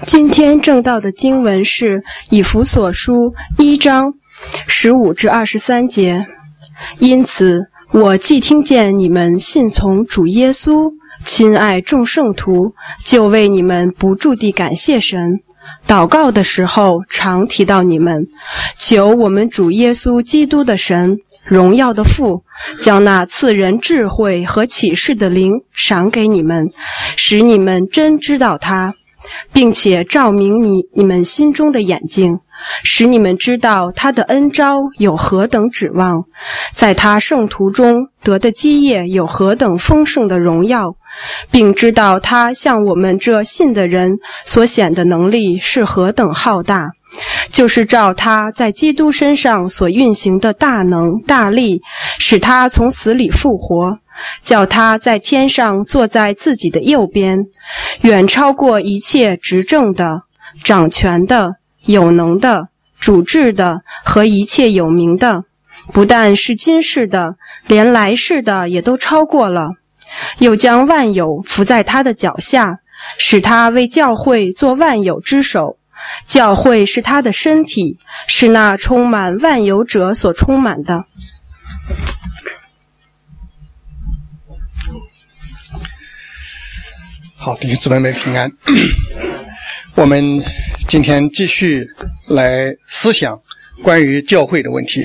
今天正道的经文是以弗所书1章15至23节。因此，我既听见你们信从主耶稣，亲爱众圣徒，就为你们不住地感谢神。祷告的时候，常提到你们，求我们主耶稣基督的神，荣耀的父，将那赐人智慧和启示的灵赏给你们，使你们真知道他，并且照明你们心中的眼睛，使你们知道他的恩召有何等指望，在他圣徒中得的基业有何等丰盛的荣耀，并知道他向我们这信的人所显的能力是何等浩大，就是照他在基督身上所运行的大能大力，使他从死里复活，叫他在天上坐在自己的右边，远超过一切执政的、掌权的、有能的、主治的和一切有名的，不但是今世的，连来世的也都超过了。又将万有伏在他的脚下，使他为教会做万有之首。教会是他的身体，是那充满万有者所充满的。 好，弟兄姊妹们平安。我们今天继续来思想关于教会的问题。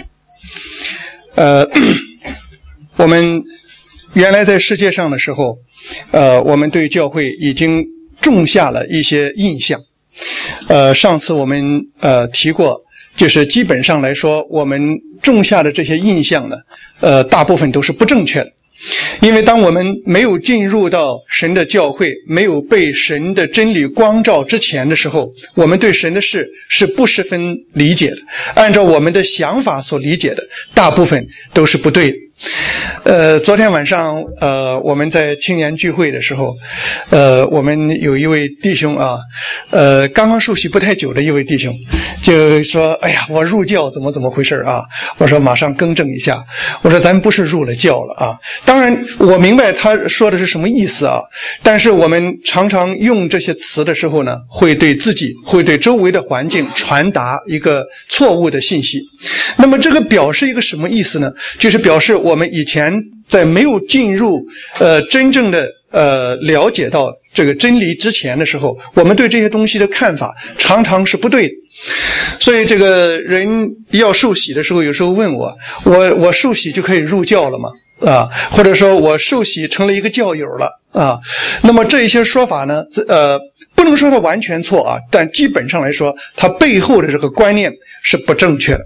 我们原来在世界上的时候，我们对教会已经种下了一些印象。上次我们提过，就是基本上来说，我们种下的这些印象呢，大部分都是不正确的。因为当我们没有进入到神的教会，没有被神的真理光照之前的时候，我们对神的事是不十分理解的，按照我们的想法所理解的，大部分都是不对的。昨天晚上我们在青年聚会的时候，我们有一位弟兄啊，刚刚受洗不太久的一位弟兄，就说：“哎呀，我入教怎么回事啊？”我说：“马上更正一下，我说咱不是入了教了啊。”当然我明白他说的是什么意思啊，但是我们常常用这些词的时候呢，会对自己，会对周围的环境传达一个错误的信息。那么这个表示一个什么意思呢？就是表示我们以前在没有进入真正的了解到这个真理之前的时候，我们对这些东西的看法常常是不对的。所以这个人要受洗的时候，有时候问我受洗就可以入教了吗？或者说我受洗成了一个教友了啊？那么这一些说法呢，不能说它完全错啊，但基本上来说，它背后的这个观念是不正确的。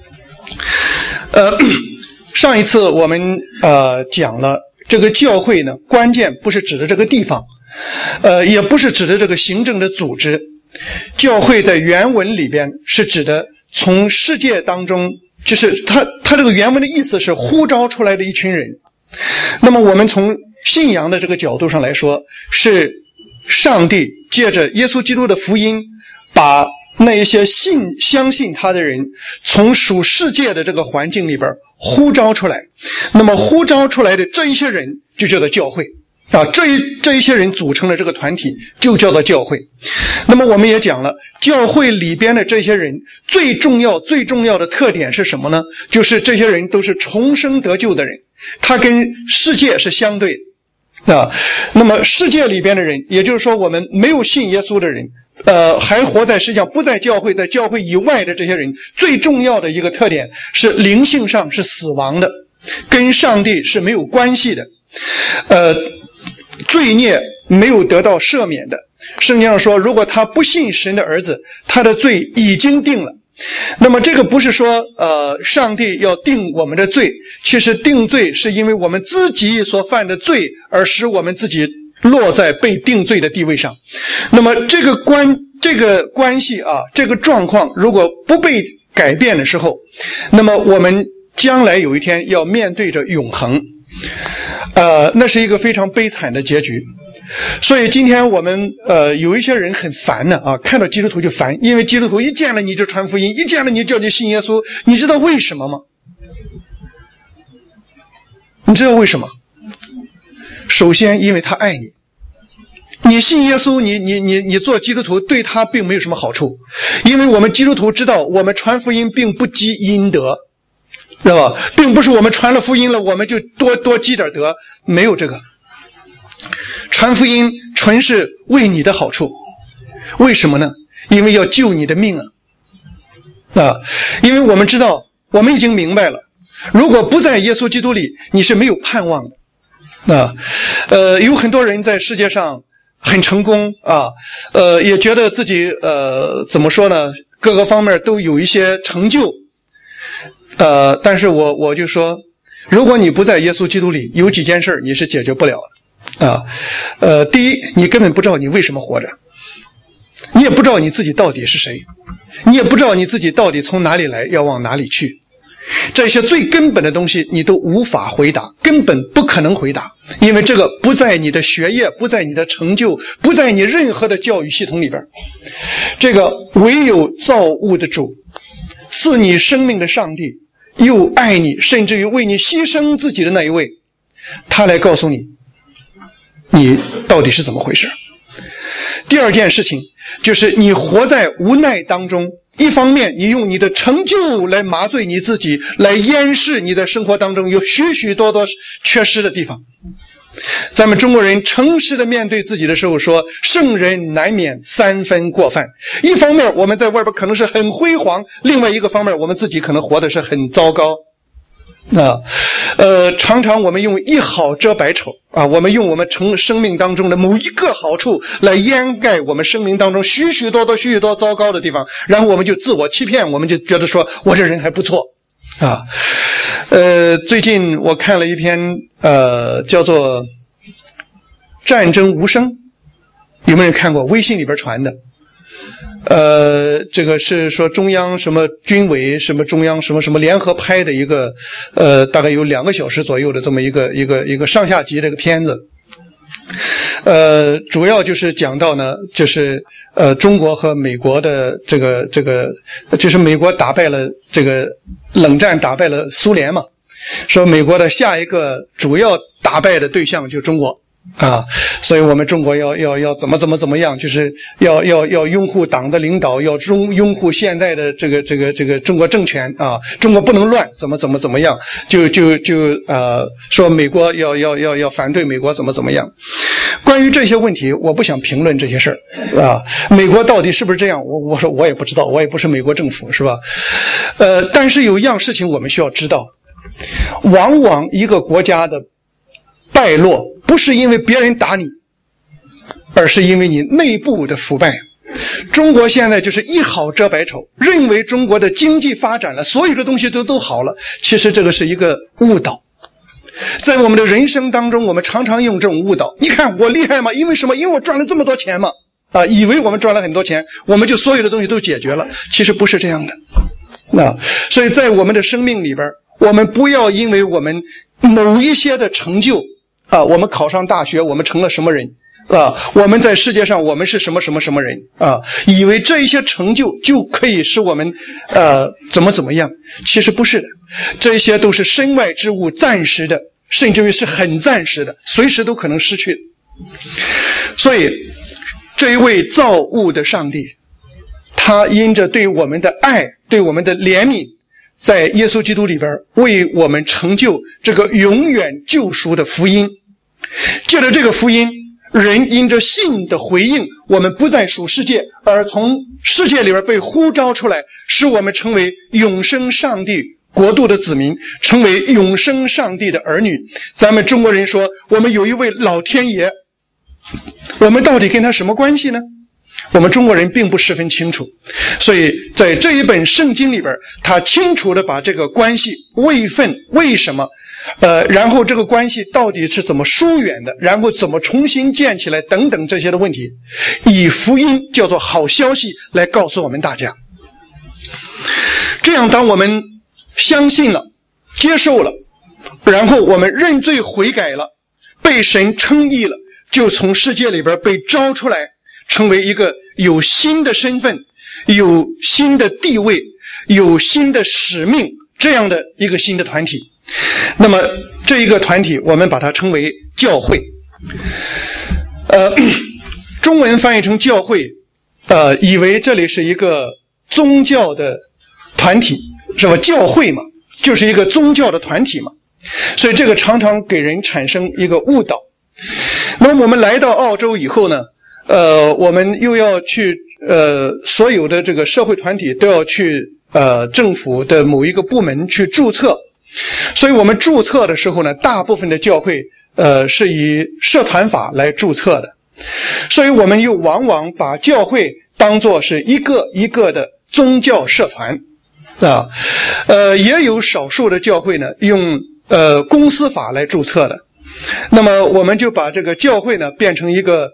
上一次我们讲了这个教会呢，关键不是指的这个地方，也不是指的这个行政的组织。教会在原文里边是指的从世界当中，就是它这个原文的意思是呼召出来的一群人。那么我们从信仰的这个角度上来说，是上帝借着耶稣基督的福音，把那一些相信他的人从属世界的这个环境里边呼召出来。那么呼召出来的这一些人就叫做教会啊，这一些人组成了这个团体就叫做教会。那么我们也讲了，教会里边的这些人最重要的特点是什么呢？就是这些人都是重生得救的人，他跟世界是相对的。那么世界里边的人，也就是说我们没有信耶稣的人，还活在世界上不在教会，在教会以外的这些人，最重要的一个特点是灵性上是死亡的，跟上帝是没有关系的，罪孽没有得到赦免的。圣经上说，如果他不信神的儿子，他的罪已经定了。那么这个不是说上帝要定我们的罪，其实定罪是因为我们自己所犯的罪而使我们自己落在被定罪的地位上。那么这个关系啊，这个状况如果不被改变的时候，那么我们将来有一天要面对着永恒，那是一个非常悲惨的结局。所以今天我们有一些人很烦呢啊，看到基督徒就烦，因为基督徒一见了你就传福音，一见了你就叫你信耶稣。你知道为什么吗？你知道为什么？首先因为他爱你。 你信耶稣，你做基督徒对他并没有什么好处，因为我们基督徒知道，我们传福音并不积阴德，知道吧？并不是我们传了福音了，我们就多积点德，没有这个。传福音纯是为你的好处，为什么呢？因为要救你的命因为我们知道，我们已经明白了，如果不在耶稣基督里，你是没有盼望的有很多人在世界上很成功也觉得自己怎么说呢，各个方面都有一些成就但是我就说，如果你不在耶稣基督里，有几件事你是解决不了的第一，你根本不知道你为什么活着，你也不知道你自己到底是谁，你也不知道你自己到底从哪里来，要往哪里去。这些最根本的东西你都无法回答，根本不可能回答，因为这个不在你的学业，不在你的成就，不在你任何的教育系统里边。这个唯有造物的主，赐你生命的上帝，又爱你，甚至于为你牺牲自己的那一位，他来告诉你你到底是怎么回事。第二件事情就是你活在无奈当中，一方面你用你的成就来麻醉你自己，来掩饰你的生活当中有许许多多缺失的地方。咱们中国人诚实的面对自己的时候说，圣人难免三分过犯。一方面我们在外边可能是很辉煌，另外一个方面我们自己可能活的是很糟糕常常我们用一好遮百丑我们用我们生命当中的某一个好处来掩盖我们生命当中许许多多糟糕的地方，然后我们就自我欺骗，我们就觉得说我这人还不错最近我看了一篇叫做《战争无声》，有没有人看过？微信里边传的这个是说中央什么军委什么中央什么联合拍的一个大概有2个小时左右的这么一个上下集这个片子。主要就是讲到呢，就是中国和美国的这个就是美国打败了这个冷战，打败了苏联嘛，说美国的下一个主要打败的对象就是中国所以我们中国要怎么样，就是要拥护党的领导，要拥护现在的这个中国政权中国不能乱，怎么样，就说美国要反对美国怎么样。关于这些问题，我不想评论这些事儿美国到底是不是这样？我说我也不知道，我也不是美国政府，是吧？但是有一样事情我们需要知道，往往一个国家的败落不是因为别人打你，而是因为你内部的腐败。中国现在就是一好遮百丑，认为中国的经济发展了，所有的东西都好了，其实这个是一个误导。在我们的人生当中，我们常常用这种误导，你看我厉害吗？因为什么？因为我赚了这么多钱嘛以为我们赚了很多钱，我们就所有的东西都解决了，其实不是这样的所以在我们的生命里边，我们不要因为我们某一些的成就我们考上大学，我们成了什么人我们在世界上我们是什么人以为这一些成就就可以使我们怎么样，其实不是的，这些都是身外之物，暂时的，甚至于是很暂时的，随时都可能失去。所以这一位造物的上帝，他因着对我们的爱，对我们的怜悯，在耶稣基督里边为我们成就这个永远救赎的福音。借着这个福音，人因着信的回应，我们不再属世界，而从世界里边被呼召出来，使我们成为永生上帝国度的子民，成为永生上帝的儿女。咱们中国人说我们有一位老天爷，我们到底跟他什么关系呢？我们中国人并不十分清楚，所以在这一本圣经里边，他清楚地把这个关系位分为什么然后这个关系到底是怎么疏远的，然后怎么重新建起来等等这些的问题，以福音叫做好消息来告诉我们大家。这样当我们相信了，接受了，然后我们认罪悔改了，被神称义了，就从世界里边被招出来，成为一个有新的身份，有新的地位，有新的使命，这样的一个新的团体。那么这一个团体我们把它称为教会。 中文翻译成教会，以为这里是一个宗教的团体，是吧？教会嘛，就是一个宗教的团体嘛，所以这个常常给人产生一个误导。那么我们来到澳洲以后呢，我们又要去所有的这个社会团体都要去政府的某一个部门去注册，所以我们注册的时候呢，大部分的教会是以社团法来注册的，所以我们又往往把教会当作是一个一个的宗教社团啊，也有少数的教会呢用公司法来注册的，那么我们就把这个教会呢变成一个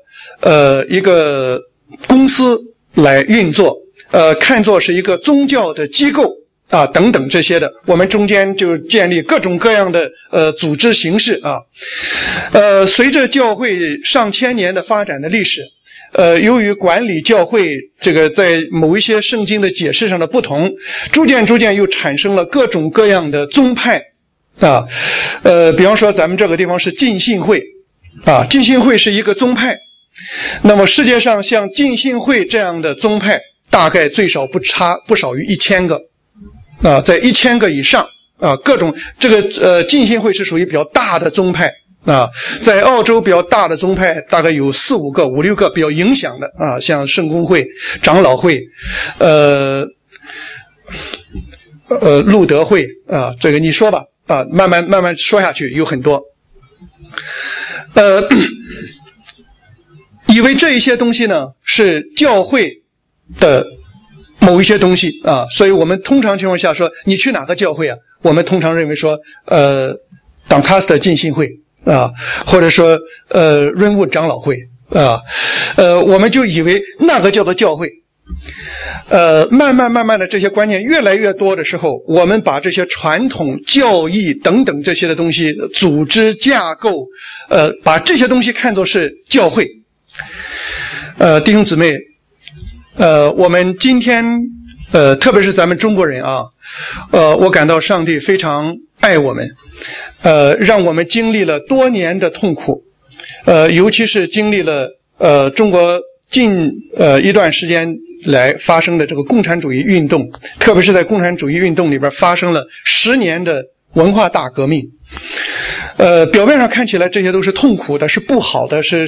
公司来运作，看作是一个宗教的机构啊等等这些的，我们中间就建立各种各样的组织形式啊。随着教会上千年的发展的历史，由于管理教会这个在某一些圣经的解释上的不同，逐渐又产生了各种各样的宗派啊。比方说咱们这个地方是浸信会啊，浸信会是一个宗派。那么世界上像浸信会这样的宗派大概最少不少于1000个啊，在1000个以上啊，各种这个浸信会是属于比较大的宗派啊，在澳洲比较大的宗派大概有4、5个、5、6个比较影响的啊，像圣公会、长老会、路德会啊，这个你说吧啊，慢慢说下去有很多。以为这一些东西呢是教会的某一些东西啊，所以我们通常情况下说你去哪个教会啊，我们通常认为说Doncaster 浸信会啊，或者说Ringwood 长老会啊，我们就以为那个叫做教会。慢慢的这些观念越来越多的时候，我们把这些传统教义等等这些的东西，组织架构把这些东西看作是教会。弟兄姊妹，我们今天特别是咱们中国人啊，我感到上帝非常爱我们，让我们经历了多年的痛苦，尤其是经历了中国近一段时间来发生的这个共产主义运动，特别是在共产主义运动里边发生了10年的文化大革命。表面上看起来这些都是痛苦的，是不好的，是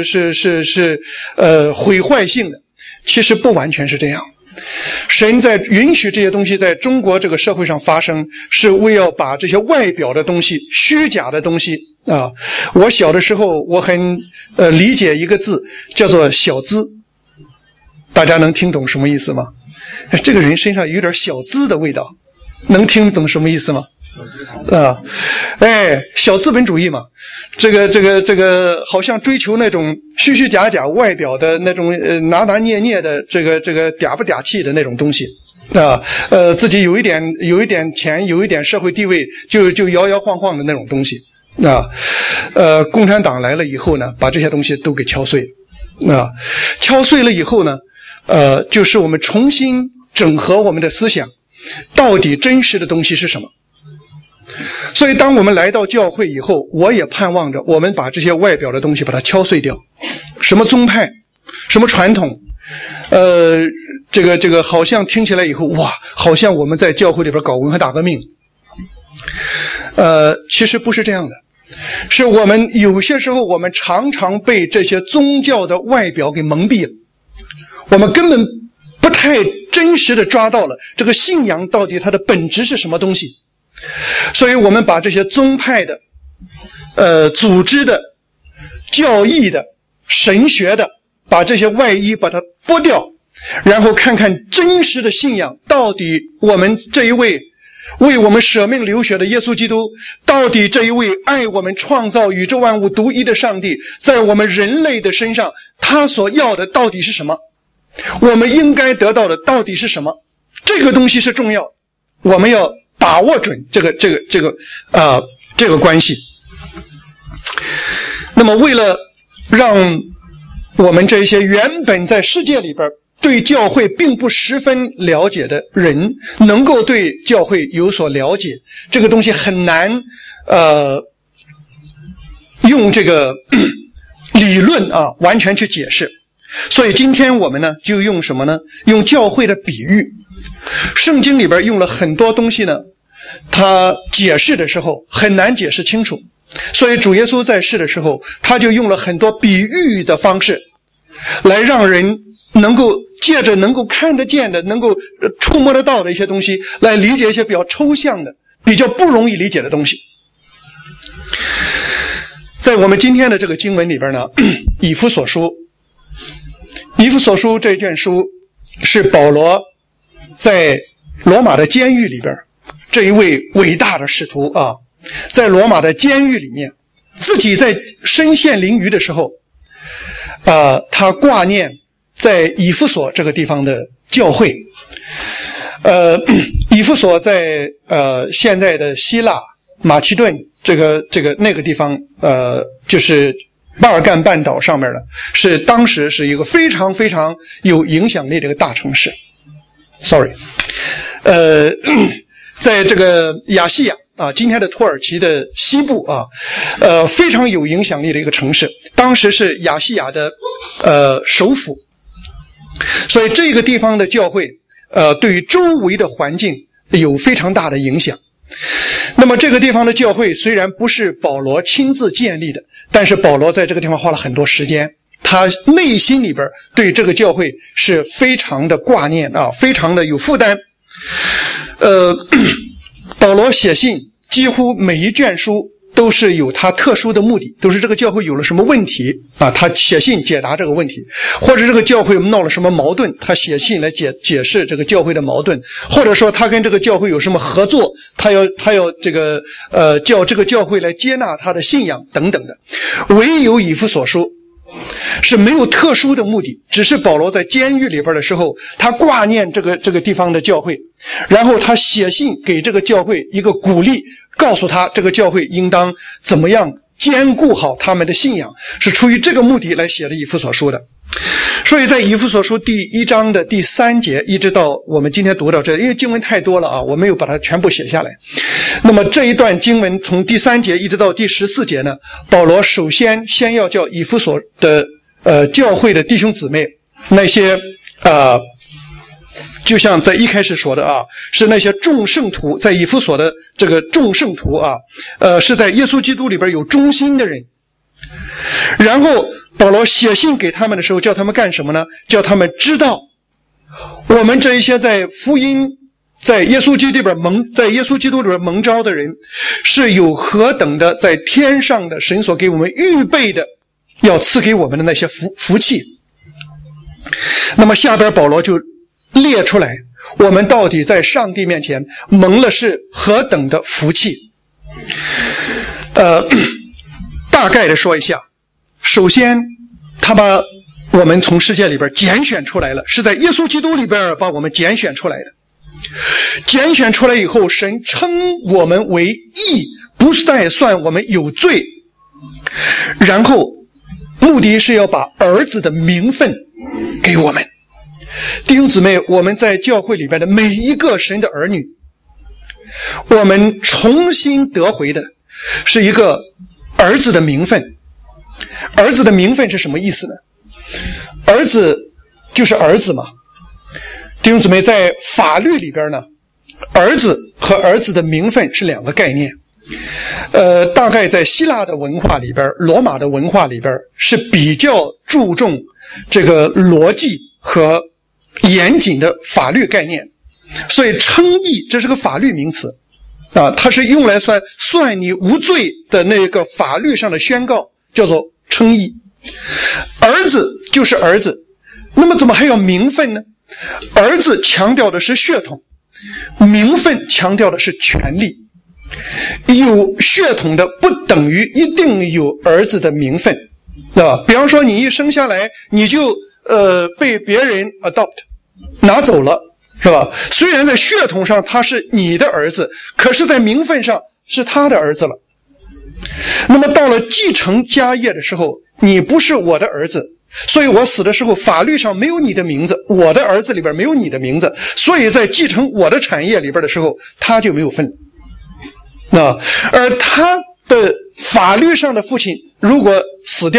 毁坏性的，其实不完全是这样。神在允许这些东西在中国这个社会上发生，是为要把这些外表的东西、虚假的东西啊。我小的时候我很理解一个字叫做小资，大家能听懂什么意思吗？这个人身上有点小资的味道，能听懂什么意思吗？小资本主义嘛，这个好像追求那种虚虚假假外表的那种拿拿捏捏的这个嗲不嗲气的那种东西啊，自己有一点钱，有一点社会地位，就摇摇晃晃的那种东西啊。共产党来了以后呢，把这些东西都给敲碎啊，敲碎了以后呢，就是我们重新整合我们的思想，到底真实的东西是什么。所以当我们来到教会以后，我也盼望着我们把这些外表的东西把它敲碎掉，什么宗派，什么传统，这个好像听起来以后，哇，好像我们在教会里边搞文化大革命。其实不是这样的，是我们有些时候我们常常被这些宗教的外表给蒙蔽了，我们根本不太真实的抓到了这个信仰到底它的本质是什么东西。所以我们把这些宗派的组织的、教义的、神学的，把这些外衣把它剥掉，然后看看真实的信仰到底我们这一位为我们舍命流血的耶稣基督，到底这一位爱我们创造宇宙万物独一的上帝，在我们人类的身上他所要的到底是什么，我们应该得到的到底是什么。这个东西是重要，我们要把握准这个关系。那么为了让我们这些原本在世界里边对教会并不十分了解的人能够对教会有所了解，这个东西很难用这个理论啊完全去解释所以今天我们呢就用什么呢？用教会的比喻。圣经里边用了很多东西呢，他解释的时候很难解释清楚，所以主耶稣在世的时候，他就用了很多比喻的方式，来让人能够借着能够看得见的、能够触摸得到的一些东西，来理解一些比较抽象的、比较不容易理解的东西。在我们今天的这个经文里边呢，以弗所书这卷书是保罗在罗马的监狱里边，这一位伟大的使徒啊，在罗马的监狱里面，自己在身陷囹圄的时候，他挂念在以弗所这个地方的教会。以弗所在现在的希腊马其顿那个地方，就是巴尔干半岛上面的，是当时是一个非常非常有影响力的一个大城市。在这个亚细亚啊，今天的土耳其的西部啊，非常有影响力的一个城市，当时是亚细亚的首府。所以这个地方的教会对于周围的环境有非常大的影响。那么这个地方的教会虽然不是保罗亲自建立的，但是保罗在这个地方花了很多时间，他内心里边对这个教会是非常的挂念啊，非常的有负担。保罗写信几乎每一卷书都是有他特殊的目的，都是这个教会有了什么问题啊，他写信解答这个问题，或者这个教会闹了什么矛盾，他写信来解释这个教会的矛盾，或者说他跟这个教会有什么合作，他要这个叫这个教会来接纳他的信仰等等的。唯有以弗所书是没有特殊的目的，只是保罗在监狱里边的时候，他挂念这个地方的教会，然后他写信给这个教会一个鼓励，告诉他这个教会应当怎么样兼顾好他们的信仰，是出于这个目的来写的以弗所书的。所以在以弗所书第1章的第3节一直到我们今天读到这，因为经文太多了啊，我没有把它全部写下来。那么这一段经文从第3节一直到第14节呢，保罗首先要叫以弗所的教会的弟兄姊妹，那些就像在一开始说的啊，是那些众圣徒，在以弗所的这个众圣徒啊，是在耶稣基督里边有忠心的人。然后保罗写信给他们的时候，叫他们干什么呢？叫他们知道我们这一些在福音在耶稣基督里边蒙召的人，是有何等的在天上的神所给我们预备的，要赐给我们的那些福气。那么下边保罗就列出来，我们到底在上帝面前蒙了是何等的福气。大概的说一下。首先他把我们从世界里边拣选出来了，是在耶稣基督里边把我们拣选出来的。拣选出来以后，神称我们为义，不再算我们有罪，然后目的是要把儿子的名分给我们。弟兄姊妹，我们在教会里边的每一个神的儿女，我们重新得回的是一个儿子的名分。儿子的名分是什么意思呢？儿子就是儿子嘛。弟兄姊妹，在法律里边呢，儿子和儿子的名分是两个概念。大概在希腊的文化里边，罗马的文化里边是比较注重这个逻辑和严谨的法律概念，所以称义这是个法律名词啊，它是用来算你无罪的那个法律上的宣告，叫做称义。儿子就是儿子，那么怎么还有名分呢？儿子强调的是血统，名分强调的是权利。有血统的不等于一定有儿子的名分，对吧？比方说你一生下来你就被别人 adopt 拿走了，是吧？虽然在血统上他是你的儿子，可是在名分上是他的儿子了。那么到了继承家业的时候，你不是我的儿子，所以我死的时候法律上没有你的名字，我的儿子里边没有你的名字，所以在继承我的产业里边的时候他就没有份。而他的法律上的父亲如果死掉了，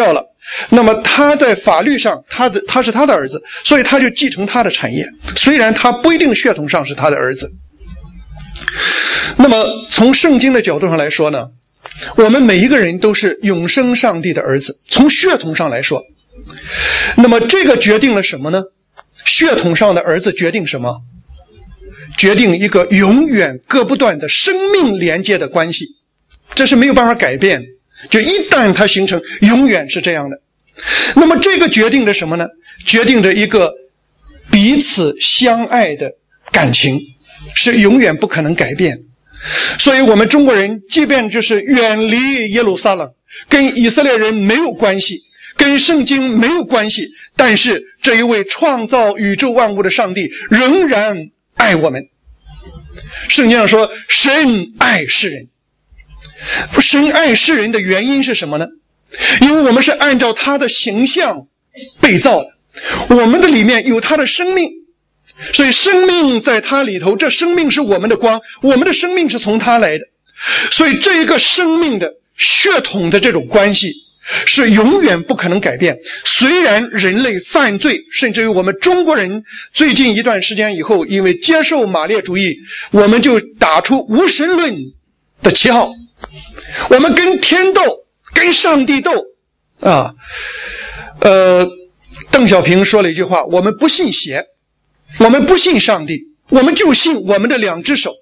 那么他在法律上他是他的儿子，所以他就继承他的产业，虽然他不一定血统上是他的儿子。那么从圣经的角度上来说呢，我们每一个人都是永生上帝的儿子，从血统上来说。那么这个决定了什么呢？血统上的儿子决定什么？决定一个永远割不断的生命连接的关系，这是没有办法改变，就一旦它形成，永远是这样的。那么这个决定着什么呢？决定着一个彼此相爱的感情，是永远不可能改变。所以我们中国人即便就是远离耶路撒冷，跟以色列人没有关系，跟圣经没有关系，但是这一位创造宇宙万物的上帝仍然爱我们。圣经上说神爱世人，神爱世人的原因是什么呢？因为我们是按照他的形象被造的，我们的里面有他的生命，所以生命在他里头，这生命是我们的光，我们的生命是从他来的，所以这一个生命的血统的这种关系是永远不可能改变。虽然人类犯罪，甚至于我们中国人最近一段时间以后，因为接受马列主义，我们就打出无神论的旗号，我们跟天斗，跟上帝斗啊。邓小平说了一句话，我们不信邪，我们不信上帝，我们就信我们的两只手。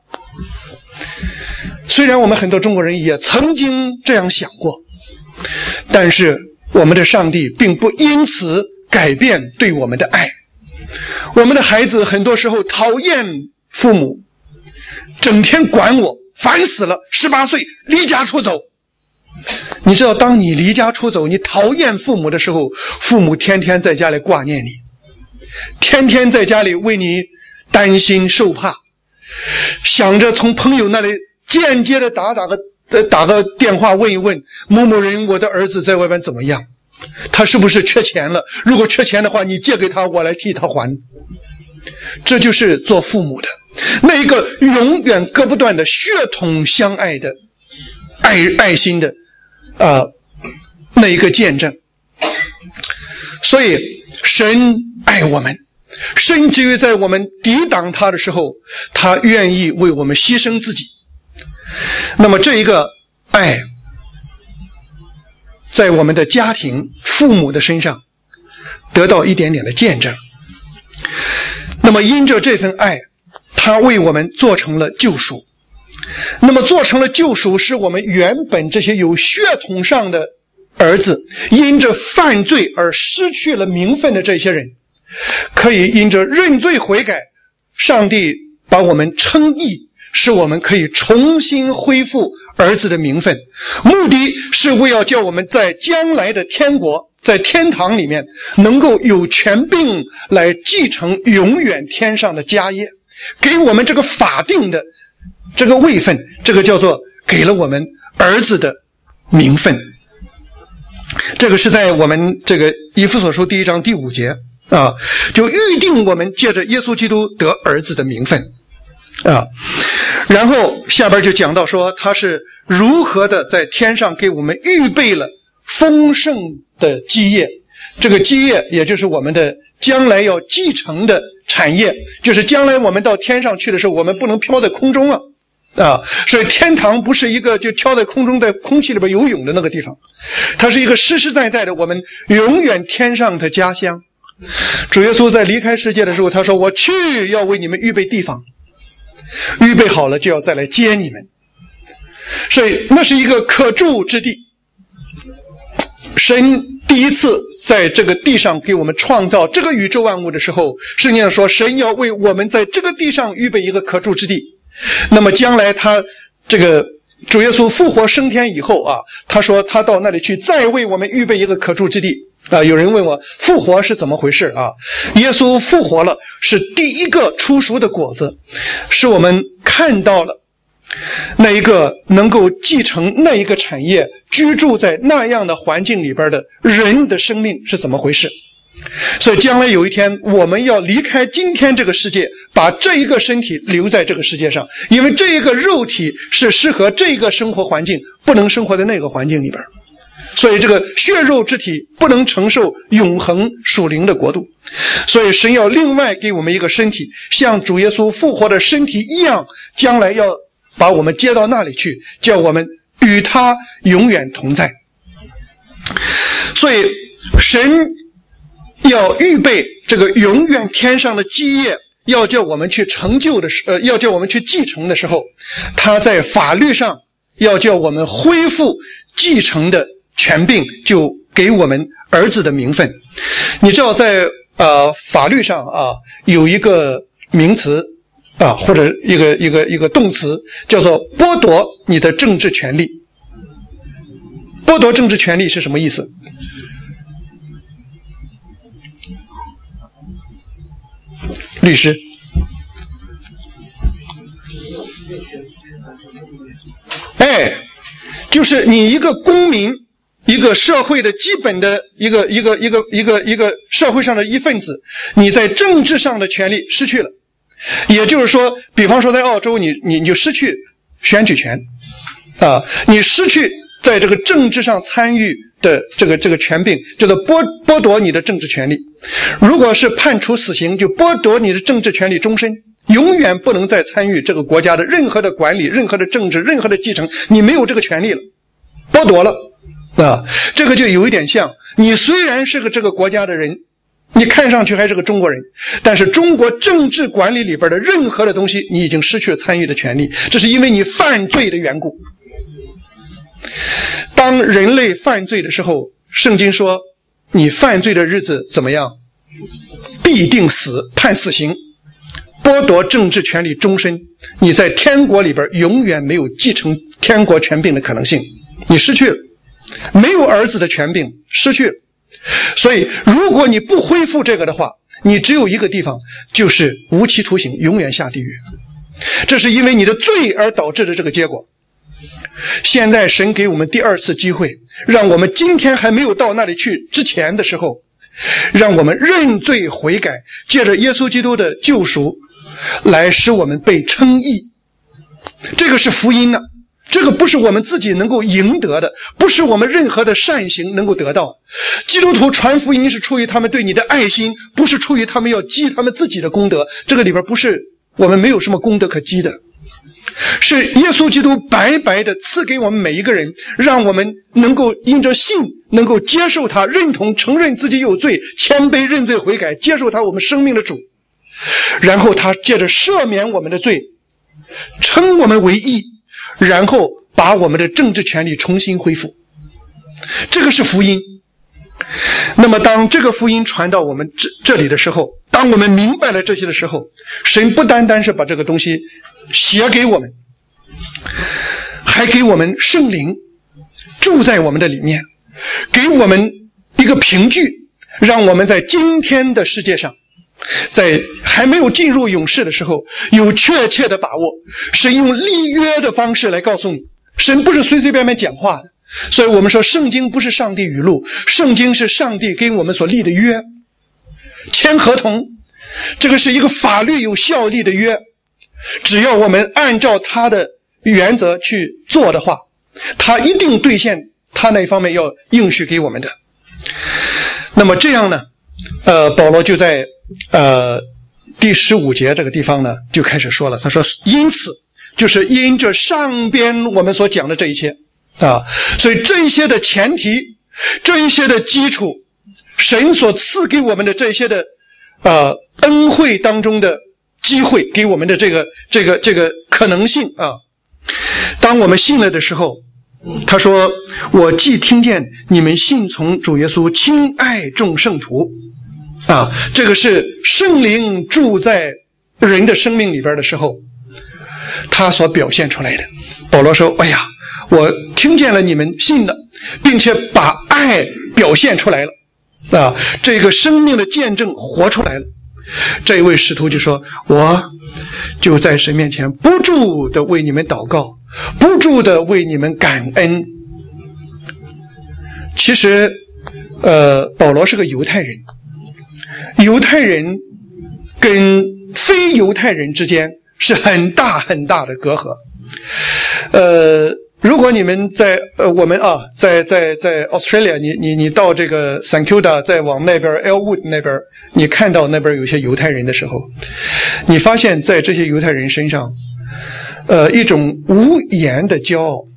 虽然我们很多中国人也曾经这样想过，但是我们的上帝并不因此改变对我们的爱。我们的孩子很多时候讨厌父母，整天管我，烦死了，18岁离家出走。你知道当你离家出走，你讨厌父母的时候，父母天天在家里挂念你，天天在家里为你担心受怕，想着从朋友那里间接的打个电话问一问某某人，我的儿子在外边怎么样，他是不是缺钱了，如果缺钱的话你借给他，我来替他还。这就是做父母的那一个永远割不断的血统相爱的爱心的那一个见证。所以神爱我们，甚至于在我们抵挡他的时候，他愿意为我们牺牲自己。那么这一个爱在我们的家庭父母的身上得到一点点的见证。那么因着这份爱，他为我们做成了救赎。那么做成了救赎，是我们原本这些有血统上的儿子，因着犯罪而失去了名分的这些人，可以因着认罪悔改，上帝把我们称义，使我们可以重新恢复儿子的名分。目的是为要叫我们在将来的天国，在天堂里面能够有权柄来继承永远天上的家业，给我们这个法定的这个位分，这个叫做给了我们儿子的名分。这个是在我们这个以弗所书1章第5节就预定我们借着耶稣基督得儿子的名分然后下边就讲到说他是如何的在天上给我们预备了丰盛的基业。这个基业也就是我们的将来要继承的产业，就是将来我们到天上去的时候，我们不能飘在空中所以天堂不是一个就飘在空中在空气里边游泳的那个地方，它是一个实实在在的我们永远天上的家乡。主耶稣在离开世界的时候，他说我去要为你们预备地方，预备好了就要再来接你们。所以那是一个可住之地。神第一次在这个地上给我们创造这个宇宙万物的时候，圣经上说神要为我们在这个地上预备一个可住之地。那么将来他这个主耶稣复活升天以后他说他到那里去再为我们预备一个可住之地有人问我复活是怎么回事耶稣复活了，是第一个出熟的果子，是我们看到了那一个能够继承那一个产业，居住在那样的环境里边的人的生命是怎么回事。所以将来有一天我们要离开今天这个世界，把这一个身体留在这个世界上，因为这一个肉体是适合这个生活环境，不能生活在那个环境里边。 所以这个血肉之体不能承受永恒属灵的国度，所以神要另外给我们一个身体，像主耶稣复活的身体一样，将来要把我们接到那里去，叫我们与他永远同在。所以神要预备这个永远天上的基业，要叫我们去成就的要叫我们去继承的时候，他在法律上要叫我们恢复继承的权柄，就给我们儿子的名分。你知道在法律上有一个名词或者一个动词叫做剥夺你的政治权利。剥夺政治权利是什么意思？律师。就是你一个公民，一个社会的基本的一个社会上的一份子，你在政治上的权利失去了。也就是说，比方说在澳洲，你就失去选举权你失去在这个政治上参与的这个权柄，叫做剥夺你的政治权利。如果是判处死刑，就剥夺你的政治权利终身，永远不能再参与这个国家的任何的管理、任何的政治、任何的继承，你没有这个权利了，剥夺了这个就有一点像你虽然是这个国家的人，你看上去还是个中国人，但是中国政治管理里边的任何的东西你已经失去了参与的权利，这是因为你犯罪的缘故。当人类犯罪的时候，圣经说你犯罪的日子怎么样？必定死，判死刑，剥夺政治权利终身，你在天国里边永远没有继承天国权柄的可能性，你失去了，没有儿子的权柄，失去了。所以如果你不恢复这个的话，你只有一个地方，就是无期徒刑，永远下地狱。这是因为你的罪而导致的这个结果。现在神给我们第二次机会，让我们今天还没有到那里去之前的时候，让我们认罪悔改，借着耶稣基督的救赎来使我们被称义。这个是福音这个不是我们自己能够赢得的，不是我们任何的善行能够得到。基督徒传福音是出于他们对你的爱心，不是出于他们要积他们自己的功德，这个里边不是我们没有什么功德可积的，是耶稣基督白白的赐给我们每一个人，让我们能够因着信能够接受他，认同承认自己有罪，谦卑认罪悔改，接受他我们生命的主，然后他借着赦免我们的罪，称我们为义，然后把我们的政治权利重新恢复。这个是福音。那么当这个福音传到我们这里的时候，当我们明白了这些的时候，神不单单是把这个东西写给我们，还给我们圣灵住在我们的里面，给我们一个凭据，让我们在今天的世界上，在还没有进入永世的时候有确切的把握。神用立约的方式来告诉你，神不是随随便便讲话的。所以我们说圣经不是上帝语录，圣经是上帝跟我们所立的约，签合同，这个是一个法律有效力的约，只要我们按照他的原则去做的话，他一定兑现他那方面要应许给我们的。那么这样呢保罗就在第15节这个地方呢就开始说了，他说因此就是因着上边我们所讲的这一切所以这一些的前提，这一些的基础，神所赐给我们的这些的恩惠当中的机会，给我们的这个可能性当我们信了的时候，他说我既听见你们信从主耶稣，亲爱众圣徒这个是圣灵住在人的生命里边的时候他所表现出来的。保罗说哎呀，我听见了你们信的，并且把爱表现出来了这个生命的见证活出来了。这一位使徒就说，我就在神面前不住的为你们祷告，不住的为你们感恩。其实保罗是个犹太人，犹太人跟非犹太人之间是很大很大的隔阂。 如果你们在我们在 Australia， 你到这个 St Kilda， 再往那边 Elwood 那边，你看到那边有些犹太人的时候，你发现在这些犹太人身上，一种无言的骄傲。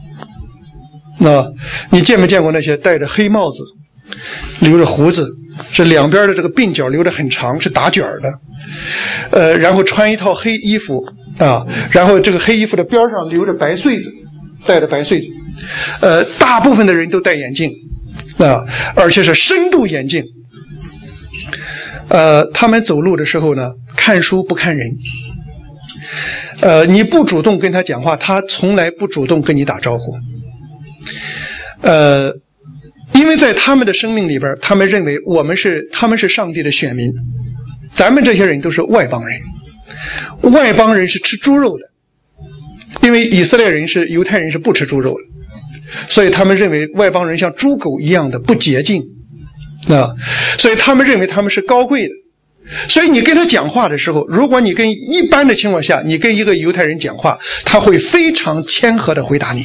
你见没见过那些戴着黑帽子、留着胡子，这两边的这个鬓角留得很长，是打卷的，然后穿一套黑衣服然后这个黑衣服的边上留着白穗子，戴着白穗子，大部分的人都戴眼镜而且是深度眼镜。他们走路的时候呢，看书不看人。你不主动跟他讲话，他从来不主动跟你打招呼。因为在他们的生命里边，他们认为他们是上帝的选民，咱们这些人都是外邦人。外邦人是吃猪肉的，因为以色列人犹太人是不吃猪肉的，所以他们认为外邦人像猪狗一样的不洁净所以他们认为他们是高贵的。所以你跟他讲话的时候，如果你跟一般的情况下，你跟一个犹太人讲话，他会非常谦和的回答你，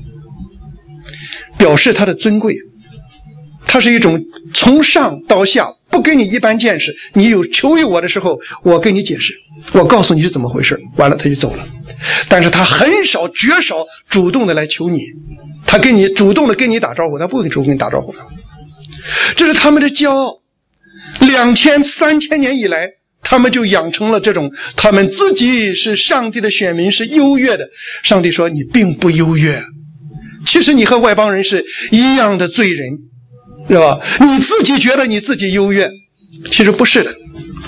表示他的尊贵。他是一种从上到下不跟你一般见识，你有求于我的时候，我跟你解释，我告诉你是怎么回事，完了他就走了。但是他很少绝少主动的来求你，他主动的跟你打招呼，他不会主动跟你打招呼的。这是他们的骄傲。2000、3000年以来，他们就养成了这种他们自己是上帝的选民，是优越的。上帝说你并不优越，其实你和外邦人是一样的罪人，是吧？你自己觉得你自己优越，其实不是的。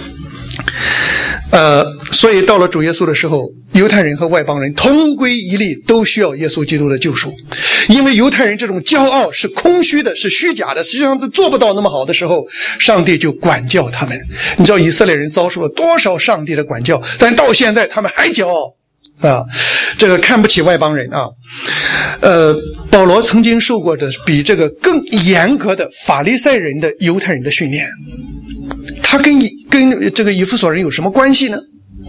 所以到了主耶稣的时候，犹太人和外邦人同归一例，都需要耶稣基督的救赎。因为犹太人这种骄傲是空虚的，是虚假的，实际上是做不到那么好的时候，上帝就管教他们。你知道以色列人遭受了多少上帝的管教，但到现在他们还骄傲这个看不起外邦人保罗曾经受过的比这个更严格的法利赛人的犹太人的训练。他跟这个以弗所人有什么关系呢？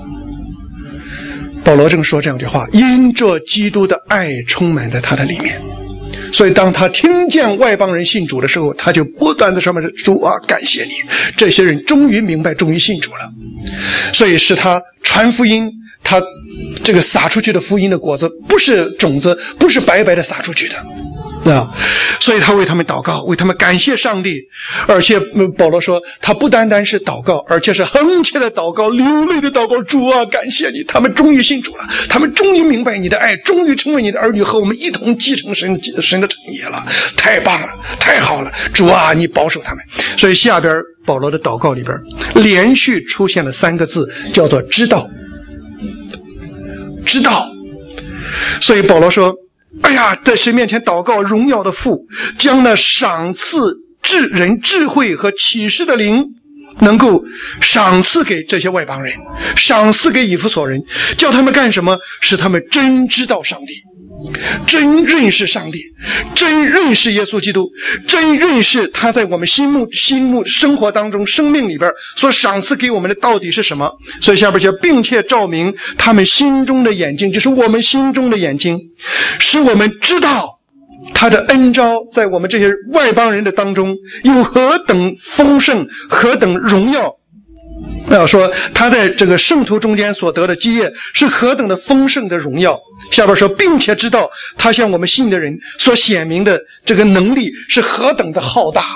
保罗正说这样的话，因着基督的爱充满在他的里面，所以当他听见外邦人信主的时候，他就不断的说主啊，感谢你，这些人终于明白，终于信主了。所以是他传福音，他这个撒出去的福音的果子不是种子，不是白白的撒出去的所以他为他们祷告，为他们感谢上帝。而且保罗说他不单单是祷告，而且是横切的祷告，流泪的祷告，主啊，感谢你，他们终于信主了，他们终于明白你的爱，终于成为你的儿女，和我们一同继承神的产业了，太棒了，太好了，主啊，你保守他们。所以下边保罗的祷告里边连续出现了3个字，叫做知道。知道。所以保罗说，哎呀，在神面前祷告，荣耀的父将那赏赐人智慧和启示的灵能够赏赐给这些外邦人，赏赐给以弗所人，叫他们干什么？使他们真知道上帝，真认识上帝，真认识耶稣基督，真认识他在我们心目生活当中生命里边所赏赐给我们的到底是什么。所以下边讲，并且照明他们心中的眼睛，就是我们心中的眼睛，使我们知道他的恩召在我们这些外邦人的当中有何等丰盛，何等荣耀。说他在这个圣徒中间所得的基业是何等的丰盛的荣耀。下边说，并且知道他向我们信的人所显明的这个能力是何等的浩大。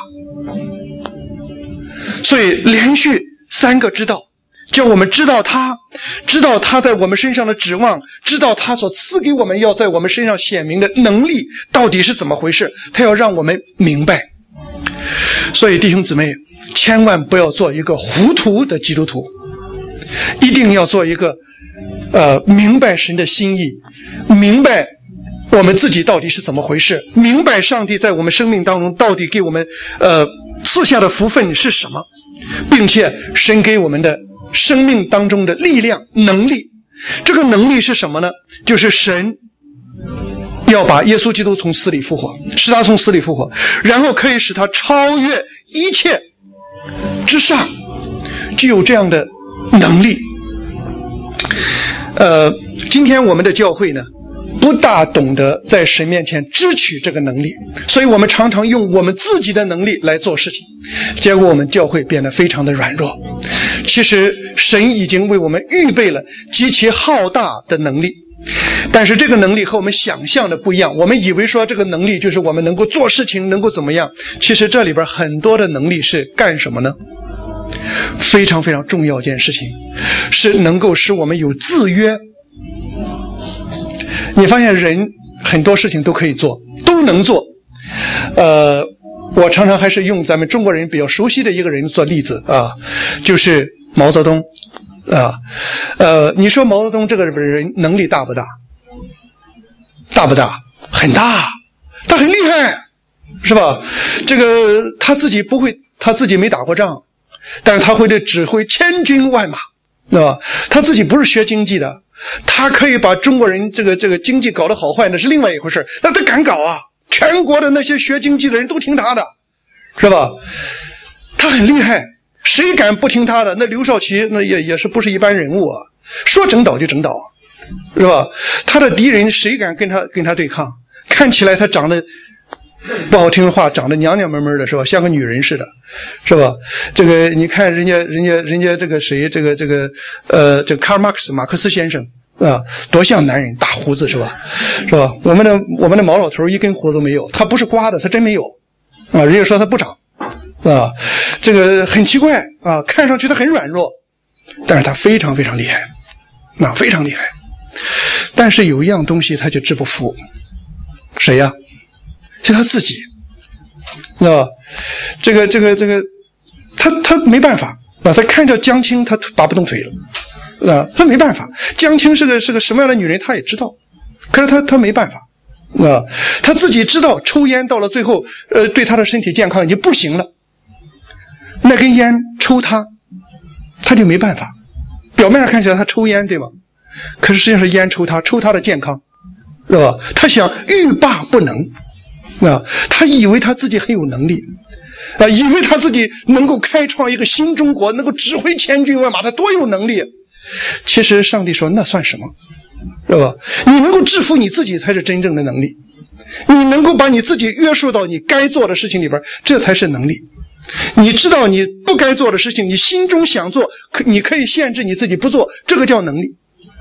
所以连续3个知道，叫我们知道他在我们身上的指望，知道他所赐给我们要在我们身上显明的能力到底是怎么回事，他要让我们明白。所以弟兄姊妹，千万不要做一个糊涂的基督徒，一定要做一个明白神的心意，明白我们自己到底是怎么回事，明白上帝在我们生命当中到底给我们赐下的福分是什么，并且神给我们的生命当中的力量能力。这个能力是什么呢？就是神要把耶稣基督从死里复活，使他从死里复活，然后可以使他超越一切之上，具有这样的能力。今天我们的教会呢， 不大懂得在神面前支取这个能力，所以我们常常用我们自己的能力来做事情，结果我们教会变得非常的软弱。其实神已经为我们预备了极其浩大的能力，但是这个能力和我们想象的不一样。我们以为说这个能力就是我们能够做事情，能够怎么样，其实这里边很多的能力是干什么呢？非常非常重要一件事情，是能够使我们有自约。你发现人很多事情都可以做，都能做。我常常还是用咱们中国人比较熟悉的一个人做例子啊，就是毛泽东啊。你说毛泽东这个人能力大不大？大不大？很大，他很厉害，是吧？这个他自己不会，他自己没打过仗，但是他会指挥千军万马，对吧？他自己不是学经济的，他可以把中国人这个经济搞得好坏，那是另外一回事，那他敢搞啊！全国的那些学经济的人都听他的，是吧？他很厉害，谁敢不听他的？那刘少奇那也是不是一般人物啊，说整倒就整倒，是吧？他的敌人谁敢跟他对抗？看起来他长得不好听的话，长得娘娘们的，是吧？像个女人似的，是吧？这个你看人家这个谁，这个卡尔马克思先生啊，多像男人，大胡子，是吧？是吧？我们的毛老头一根胡子都没有，他不是刮的，他真没有啊。人家说他不长啊，这个很奇怪啊，看上去他很软弱，但是他非常非常厉害，那非常厉害。但是有一样东西他就治不服，谁呀？就他自己，知道吧？这个，他没办法啊！他看着江青，他拔不动腿了，啊，他没办法。江青是个什么样的女人，他也知道，可是他没办法，啊，他自己知道抽烟到了最后，对他的身体健康已经不行了。那根烟抽他就没办法。表面上看起来他抽烟，对吗？可是实际上是烟抽他的健康，是吧？他想欲罢不能。他以为他自己很有能力，以为他自己能够开创一个新中国，能够指挥千军万马，他多有能力。其实上帝说那算什么，是吧？你能够制服你自己才是真正的能力，你能够把你自己约束到你该做的事情里边，这才是能力。你知道你不该做的事情，你心中想做，你可以限制你自己不做，这个叫能力。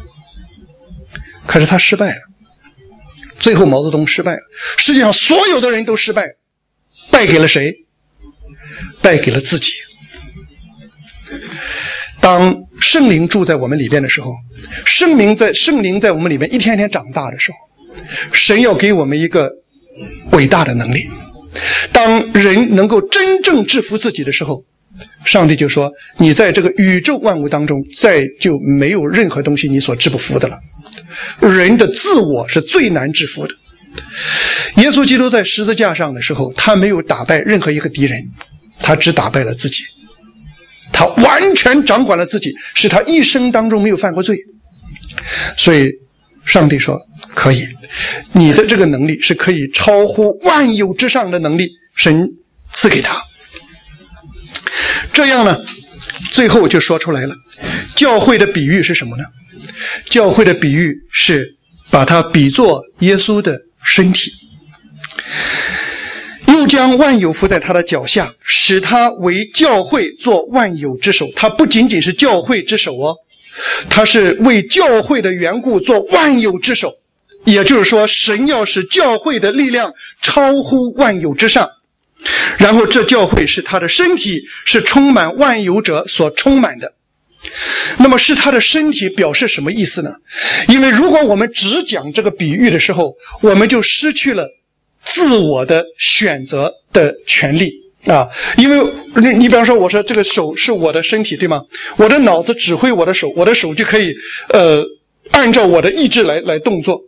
可是他失败了，最后毛泽东失败了，世界上所有的人都失败了，败给了谁？败给了自己。当圣灵住在我们里边的时候，圣灵在我们里面一天天长大的时候，神要给我们一个伟大的能力。当人能够真正制服自己的时候，上帝就说你在这个宇宙万物当中再就没有任何东西你所制不服的了。人的自我是最难制服的。耶稣基督在十字架上的时候，他没有打败任何一个敌人，他只打败了自己，他完全掌管了自己，使他一生当中没有犯过罪。所以上帝说可以，你的这个能力是可以超乎万有之上的能力，神赐给他。这样呢，最后就说出来了，教会的比喻是什么呢？教会的比喻是把它比作耶稣的身体，又将万有伏在他的脚下，使他为教会做万有之首。他不仅仅是教会之首哦，他是为教会的缘故做万有之首。也就是说，神要使教会的力量超乎万有之上，然后这教会是他的身体，是充满万有者所充满的。那么是他的身体表示什么意思呢？因为如果我们只讲这个比喻的时候，我们就失去了自我的选择的权利啊。因为你比方说我说这个手是我的身体，对吗？我的脑子指挥我的手，我的手就可以按照我的意志来动作。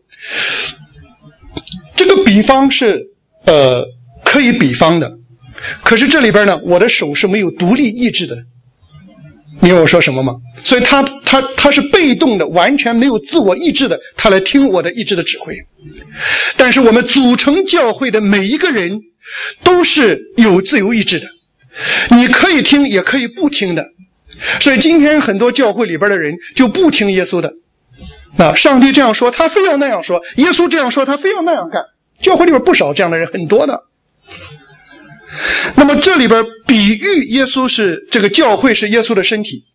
这个比方是可以比方的，可是这里边呢，我的手是没有独立意志的。你知道我说什么吗？所以他是被动的，完全没有自我意志的，他来听我的意志的指挥。但是我们组成教会的每一个人都是有自由意志的，你可以听也可以不听的。所以今天很多教会里边的人就不听耶稣的， 上帝这样说，他非要那样说；耶稣这样说，他非要那样干。教会里边不少这样的人，很多的。那么这里边比喻耶稣是这个教会是耶稣的身体。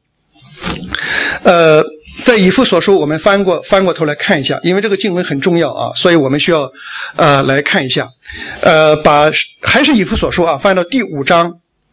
在以弗所书我们翻过头来看一下，因为这个经文很重要啊，所以我们需要来看一下。还是以弗所书啊，翻到第5章。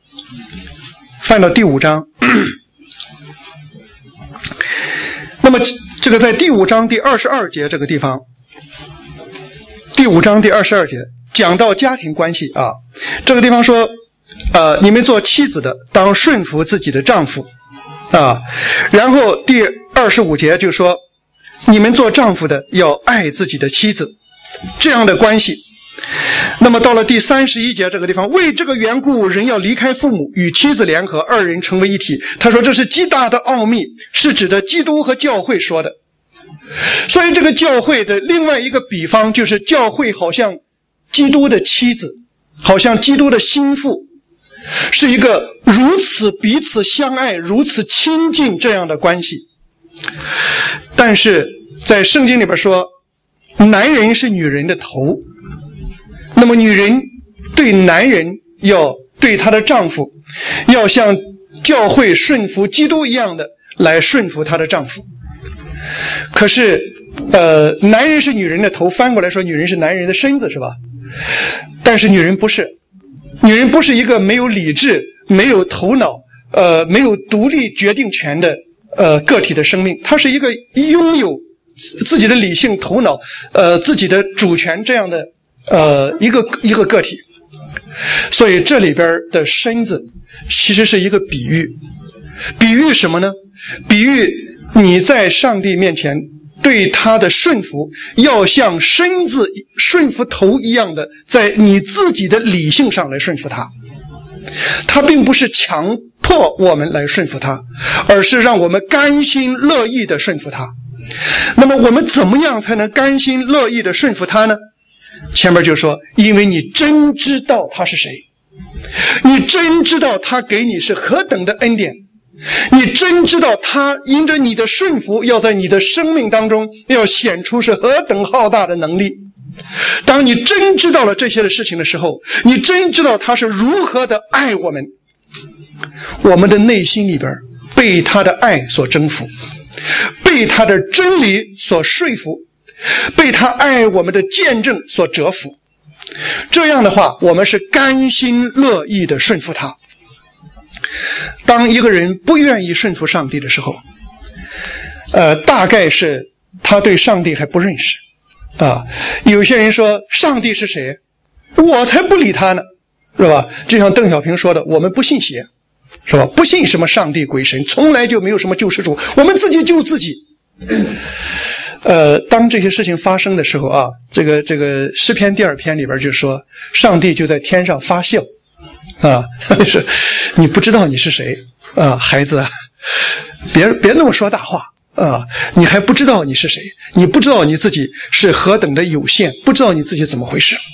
那么这个在第5章第22节这个地方，第5章第22节讲到家庭关系啊，这个地方说你们做妻子的当顺服自己的丈夫啊，然后第25节就说你们做丈夫的要爱自己的妻子，这样的关系。那么到了第31节这个地方，为这个缘故人要离开父母，与妻子联合，二人成为一体。他说这是极大的奥秘，是指的基督和教会说的。所以这个教会的另外一个比方就是教会好像基督的妻子，好像基督的心腹，是一个如此彼此相爱，如此亲近这样的关系。但是在圣经里边说，男人是女人的头，那么女人对男人要对她的丈夫要像教会顺服基督一样的来顺服她的丈夫。可是男人是女人的头，翻过来说女人是男人的身子，是吧？但是女人不是一个没有理智、没有头脑、没有独立决定权的个体的生命，她是一个拥有自己的理性、头脑、自己的主权这样的一个个体。所以这里边的身子其实是一个比喻。比喻什么呢？比喻你在上帝面前对他的顺服要像身子顺服头一样的在你自己的理性上来顺服他。他并不是强迫我们来顺服他，而是让我们甘心乐意的顺服他。那么我们怎么样才能甘心乐意的顺服他呢？前面就说，因为你真知道他是谁，你真知道他给你是何等的恩典，你真知道他因着你的顺服要在你的生命当中要显出是何等浩大的能力。当你真知道了这些的事情的时候，你真知道他是如何的爱我们，我们的内心里边被他的爱所征服，被他的真理所说服，被他爱我们的见证所折服。这样的话，我们是甘心乐意的顺服他。当一个人不愿意顺服上帝的时候，大概是他对上帝还不认识啊。有些人说上帝是谁，我才不理他呢，是吧？就像邓小平说的，我们不信邪，是吧？不信什么上帝鬼神，从来就没有什么救世主，我们自己救自己。当这些事情发生的时候啊，这个诗篇第2篇里边就说，上帝就在天上发笑啊，是你不知道你是谁啊，孩子，别那么说大话啊！你还不知道你是谁，你不知道你自己是何等的有限，不知道你自己怎么回事。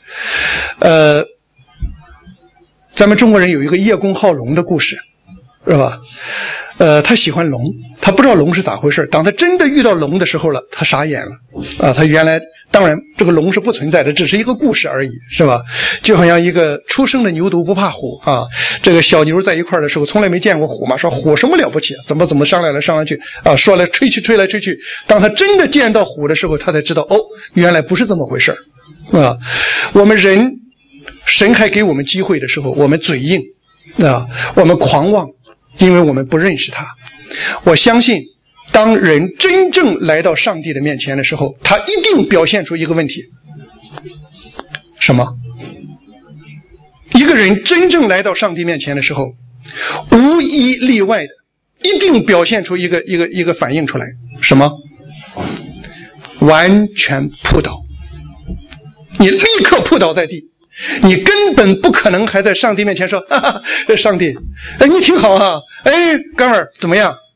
咱们中国人有一个叶公好龙的故事，是吧？他喜欢龙，他不知道龙是咋回事。当他真的遇到龙的时候了，他傻眼了啊！他原来当然这个龙是不存在的，只是一个故事而已，是吧？就好像一个出生的牛犊不怕虎啊！这个小牛在一块的时候从来没见过虎嘛，说虎什么了不起，怎么商量来商量去啊，说来吹去。当他真的见到虎的时候，他才知道哦，原来不是这么回事啊！我们人，神还给我们机会的时候，我们嘴硬啊，我们狂妄。因为我们不认识他。我相信当人真正来到上帝的面前的时候，他一定表现出一个问题。什么？一个人真正来到上帝面前的时候，无一例外的一定表现出一个反应出来。什么？完全扑倒，你立刻扑倒在地，你根本不可能还在上帝面前说哈哈，上帝，你挺好啊，哥们儿怎么样？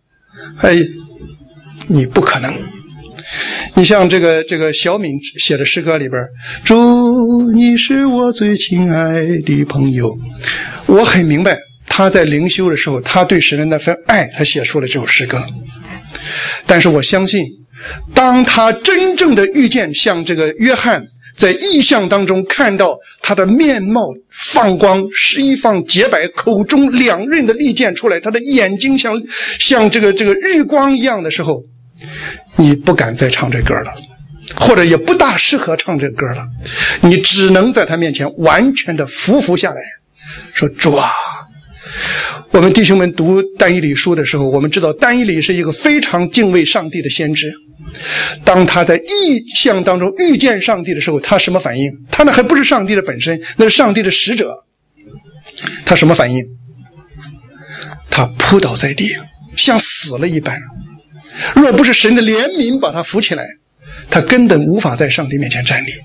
你不可能。你像这个小敏写的诗歌里边，主你是我最亲爱的朋友，我很明白他在灵修的时候，他对神的那份爱，他写出了这首诗歌。但是我相信当他真正的遇见像这个约翰在异象当中看到他的面貌放光，11放洁白，口中2刃的利剑出来，他的眼睛像这个日光一样的时候，你不敢再唱这歌了，或者也不大适合唱这歌了，你只能在他面前完全的伏下来，说主啊。我们弟兄们读但以理书的时候，我们知道但以理是一个非常敬畏上帝的先知。当他在异象当中遇见上帝的时候，他什么反应？他那还不是上帝的本身，那是上帝的使者。他什么反应？他扑倒在地，像死了一般。若不是神的怜悯把他扶起来，他根本无法在上帝面前站立。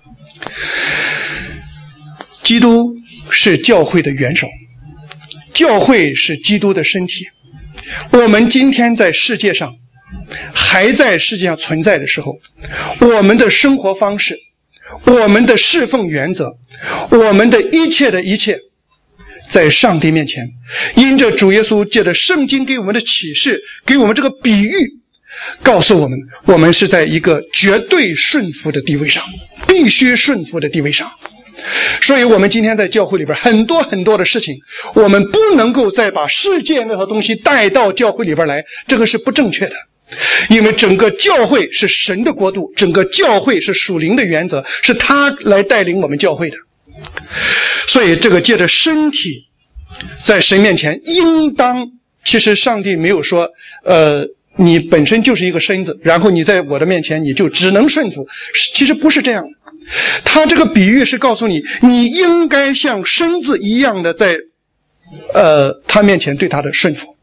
基督是教会的元首，教会是基督的身体。我们今天在世界上还在世界上存在的时候，我们的生活方式，我们的侍奉原则，我们的一切的一切，在上帝面前，因着主耶稣借着圣经给我们的启示，给我们这个比喻，告诉我们，我们是在一个绝对顺服的地位上，必须顺服的地位上。所以我们今天在教会里边很多很多的事情，我们不能够再把世界那套东西带到教会里边来，这个是不正确的。因为整个教会是神的国度，整个教会是属灵的原则，是他来带领我们教会的。所以这个借着身体在神面前应当，其实上帝没有说你本身就是一个身子，然后你在我的面前你就只能顺服，其实不是这样的。他这个比喻是告诉你，你应该像身子一样的在他面前对他的顺服。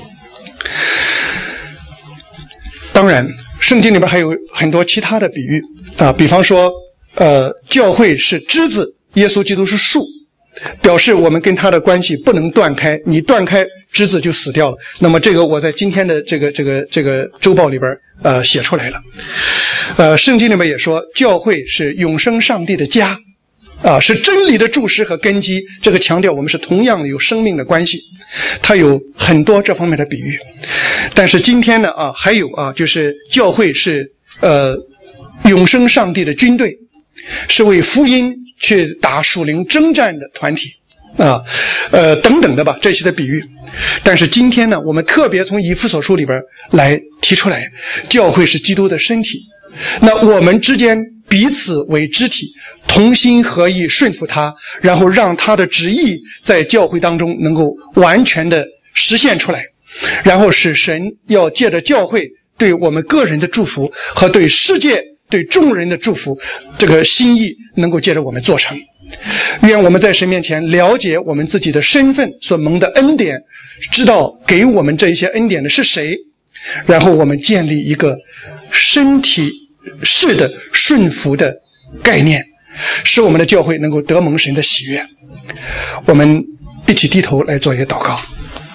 当然圣经里边还有很多其他的比喻啊，比方说教会是枝子，耶稣基督是树，表示我们跟他的关系不能断开，你断开枝子就死掉了。那么这个我在今天的这个周报里边写出来了。圣经里面也说教会是永生上帝的家啊，是真理的柱石和根基，这个强调我们是同样的有生命的关系。它有很多这方面的比喻。但是今天呢还有就是教会是永生上帝的军队，是为福音去打属灵征战的团体等等的吧，这些的比喻。但是今天呢，我们特别从以弗所书里边来提出来，教会是基督的身体，那我们之间彼此为肢体，同心合意顺服他，然后让他的旨意在教会当中能够完全的实现出来，然后使神要借着教会对我们个人的祝福和对世界对众人的祝福，这个心意能够借着我们做成。愿我们在神面前了解我们自己的身份所蒙的恩典，知道给我们这一些恩典的是谁，然后我们建立一个身体式的顺服的概念，使我们的教会能够得蒙神的喜悦。我们一起低头来做一个祷告。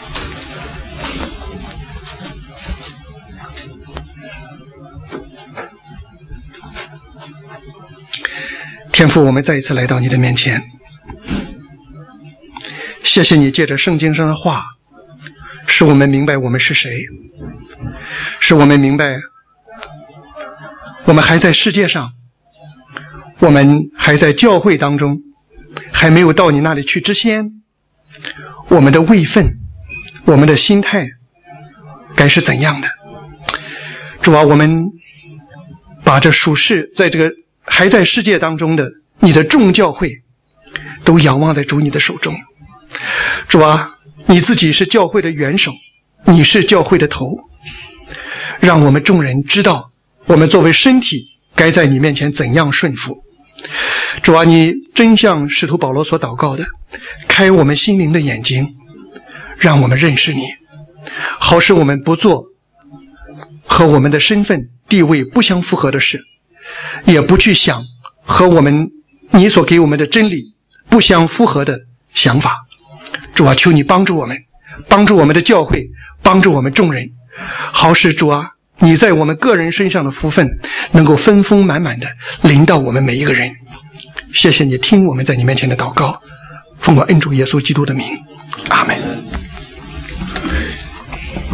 天父，我们再一次来到你的面前，谢谢你借着圣经上的话，使我们明白我们是谁，使我们明白我们还在世界上，我们还在教会当中，还没有到你那里去之前，我们的位分，我们的心态该是怎样的。主啊，我们把这属世在这个还在世界当中的你的众教会都仰望在主你的手中。主啊，你自己是教会的元首，你是教会的头，让我们众人知道我们作为身体该在你面前怎样顺服。主啊，你真像使徒保罗所祷告的，开我们心灵的眼睛，让我们认识你，好使我们不做和我们的身份地位不相符合的事，也不去想和你所给我们的真理不相符合的想法。主啊，求你帮助我们，帮助我们的教会，帮助我们众人，好使主啊，你在我们个人身上的福分能够丰丰满满的临到我们每一个人。谢谢你听我们在你面前的祷告，奉我恩主耶稣基督的名，阿们。